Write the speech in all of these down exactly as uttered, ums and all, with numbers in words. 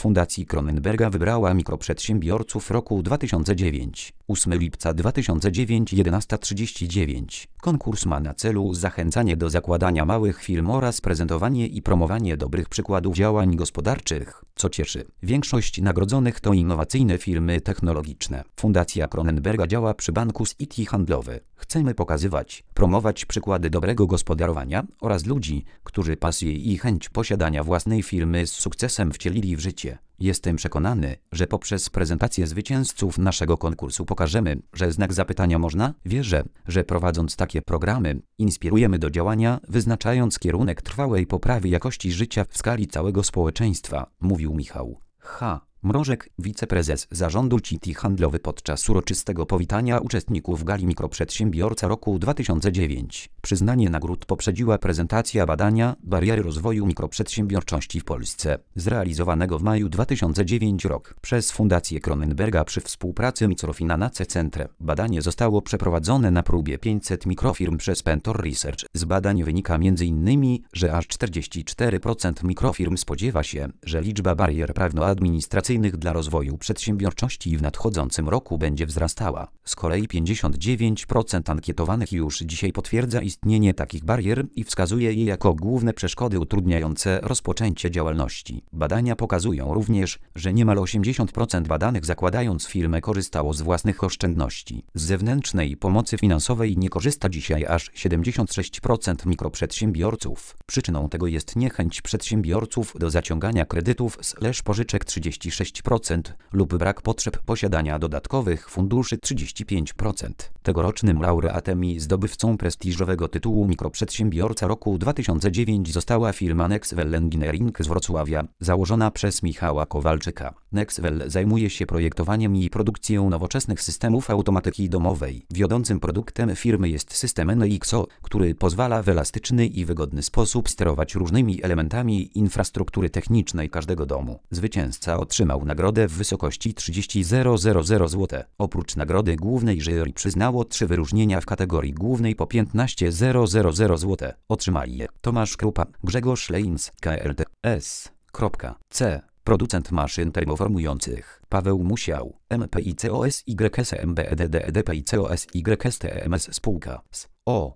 Fundacji Cronenberga wybrała mikroprzedsiębiorców roku dwa tysiące dziewiątego. ósmego lipca dwa tysiące dziewiątego, jedenasta trzydzieści dziewięć. Konkurs ma na celu zachęcanie do zakładania małych firm oraz prezentowanie i promowanie dobrych przykładów działań gospodarczych, co cieszy. Większość nagrodzonych to innowacyjne firmy technologiczne. Fundacja Cronenberga działa przy banku City Handlowy. Chcemy pokazywać, promować przykłady dobrego gospodarowania oraz ludzi, którzy pasję i chęć posiadania własnej firmy z sukcesem wcielili w życie. Jestem przekonany, że poprzez prezentację zwycięzców naszego konkursu pokażemy, że znak zapytania można. Wierzę, że prowadząc takie programy, inspirujemy do działania, wyznaczając kierunek trwałej poprawy jakości życia w skali całego społeczeństwa, mówił Michał H. Mrożek, wiceprezes zarządu City Handlowy podczas uroczystego powitania uczestników gali Mikroprzedsiębiorca roku dwa tysiące dziewiątego. Przyznanie nagród poprzedziła prezentacja badania Bariery rozwoju mikroprzedsiębiorczości w Polsce, zrealizowanego w maju dwa tysiące dziewiątego roku przez Fundację Cronenberga przy współpracy Microfinance Centre. Badanie zostało przeprowadzone na próbie pięćset mikrofirm przez Pentor Research. Z badań wynika między innymi, że aż czterdzieści cztery procent mikrofirm spodziewa się, że liczba barier prawno-administracyjnych dla rozwoju przedsiębiorczości w nadchodzącym roku będzie wzrastała. Z kolei pięćdziesiąt dziewięć procent ankietowanych już dzisiaj potwierdza istnienie takich barier i wskazuje je jako główne przeszkody utrudniające rozpoczęcie działalności. Badania pokazują również, że niemal osiemdziesiąt procent badanych zakładając firmę korzystało z własnych oszczędności. Z zewnętrznej pomocy finansowej nie korzysta dzisiaj aż siedemdziesiąt sześć procent mikroprzedsiębiorców. Przyczyną tego jest niechęć przedsiębiorców do zaciągania kredytów slash pożyczek trzydzieści sześć procent lub brak potrzeb posiadania dodatkowych funduszy trzydzieści pięć procent. Tegorocznym laureatem i zdobywcą prestiżowego tytułu Mikroprzedsiębiorca roku dwa tysiące dziewiątego została firma Nexwell Engineering z Wrocławia, założona przez Michała Kowalczyka. Nexwell zajmuje się projektowaniem i produkcją nowoczesnych systemów automatyki domowej. Wiodącym produktem firmy jest system N X O, który pozwala w elastyczny i wygodny sposób sterować różnymi elementami infrastruktury technicznej każdego domu. Zwycięzca otrzymał nagrodę w wysokości trzydzieści tysięcy złotych. Oprócz nagrody głównej jury przyznało trzy wyróżnienia w kategorii głównej po piętnaście tysięcy złotych. Otrzymali je Tomasz Krupa, Grzegorz Leins, K L T S. C. Producent maszyn termoformujących, Paweł Musiał, M P I C O S Y S M B E D D E D P I C O S Y S T M S spółka z O.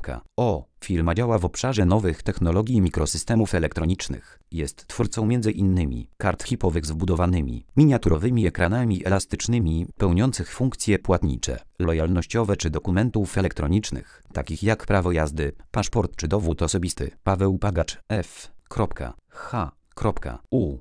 O. Firma działa w obszarze nowych technologii mikrosystemów elektronicznych. Jest twórcą między innymi kart chipowych z wbudowanymi, miniaturowymi ekranami elastycznymi, pełniących funkcje płatnicze, lojalnościowe czy dokumentów elektronicznych, takich jak prawo jazdy, paszport czy dowód osobisty. Paweł Pagacz F. H. U.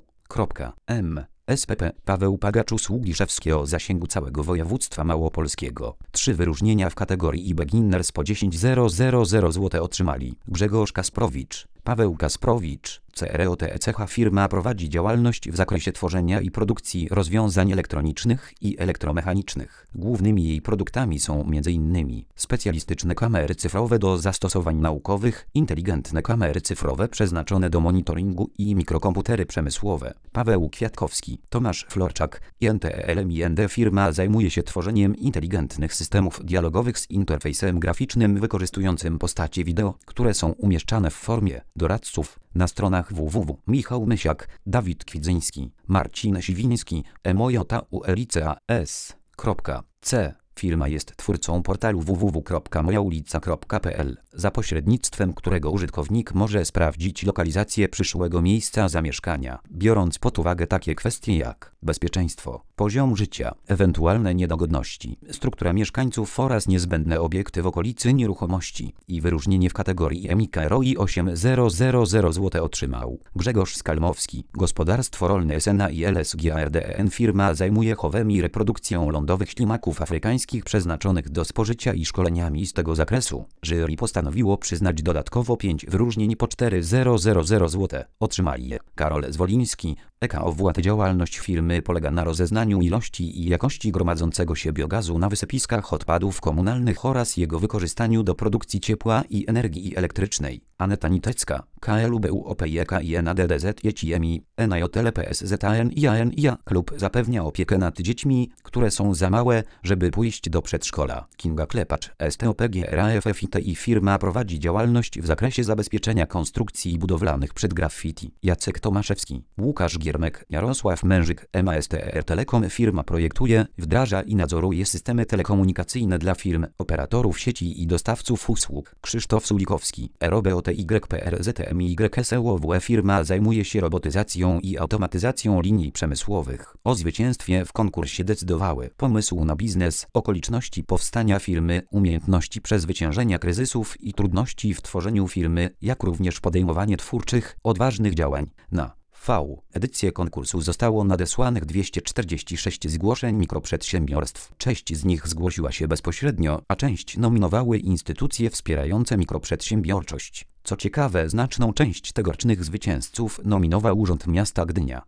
M. S P P. Paweł Pagacz usługi szefskie o zasięgu całego województwa małopolskiego. Trzy wyróżnienia w kategorii e-beginners po dziesięć tysięcy złotych otrzymali Grzegorz Kasprowicz, Paweł Kasprowicz, C R O T E C H. Firma prowadzi działalność w zakresie tworzenia i produkcji rozwiązań elektronicznych i elektromechanicznych. Głównymi jej produktami są m.in. specjalistyczne kamery cyfrowe do zastosowań naukowych, inteligentne kamery cyfrowe przeznaczone do monitoringu i mikrokomputery przemysłowe. Paweł Kwiatkowski, Tomasz Florczak, I N T E L M I N D. Firma zajmuje się tworzeniem inteligentnych systemów dialogowych z interfejsem graficznym wykorzystującym postacie wideo, które są umieszczane w formie doradców na stronach www. Michał Mysiak, Dawid Kwidzyński, Marcin Siwiński, Emojota U L I C A S. C. Firma jest twórcą portalu w w w kropka moja ulica kropka p l, za pośrednictwem którego użytkownik może sprawdzić lokalizację przyszłego miejsca zamieszkania, biorąc pod uwagę takie kwestie jak bezpieczeństwo, poziom życia, ewentualne niedogodności, struktura mieszkańców oraz niezbędne obiekty w okolicy nieruchomości. I wyróżnienie w kategorii M I K R O I osiem tysięcy złotych otrzymał Grzegorz Skalmowski, Gospodarstwo Rolne S N A i L S G A R D E N. Firma zajmuje chowem i reprodukcją lądowych ślimaków afrykańskich przeznaczonych do spożycia i szkoleniami z tego zakresu. Jury postanowiło przyznać dodatkowo pięć wyróżnień po cztery tysiące złotych. Otrzymali je Karol Zwoliński, E K O W A T. Działalność firmy polega na rozeznaniu ilości i jakości gromadzącego się biogazu na wysypiskach odpadów komunalnych oraz jego wykorzystaniu do produkcji ciepła i energii elektrycznej. Aneta Nitecka, K L U B U O P I E K I N A D D Z J C M I, N I O T L P S Z A N I A N I A. Klub zapewnia opiekę nad dziećmi, które są za małe, żeby pójść do przedszkola. Kinga Klepacz, S T O P G R A F F I T I. Firma prowadzi działalność w zakresie zabezpieczenia konstrukcji budowlanych przed graffiti. Jacek Tomaszewski, Łukasz Gier Siermek, Jarosław Mężyk, M A S T R Telekom. Firma projektuje, wdraża i nadzoruje systemy telekomunikacyjne dla firm, operatorów sieci i dostawców usług. Krzysztof Sulikowski, R O B O T Y P R Z M Y S E O W E. Firma zajmuje się robotyzacją i automatyzacją linii przemysłowych. O zwycięstwie w konkursie decydowały pomysł na biznes, okoliczności powstania firmy, umiejętności przezwyciężenia kryzysów i trudności w tworzeniu firmy, jak również podejmowanie twórczych, odważnych działań. Na V. Edycję konkursu zostało nadesłanych dwieście czterdzieści sześć zgłoszeń mikroprzedsiębiorstw. Część z nich zgłosiła się bezpośrednio, a część nominowały instytucje wspierające mikroprzedsiębiorczość. Co ciekawe, znaczną część tegorocznych zwycięzców nominował Urząd Miasta Gdynia.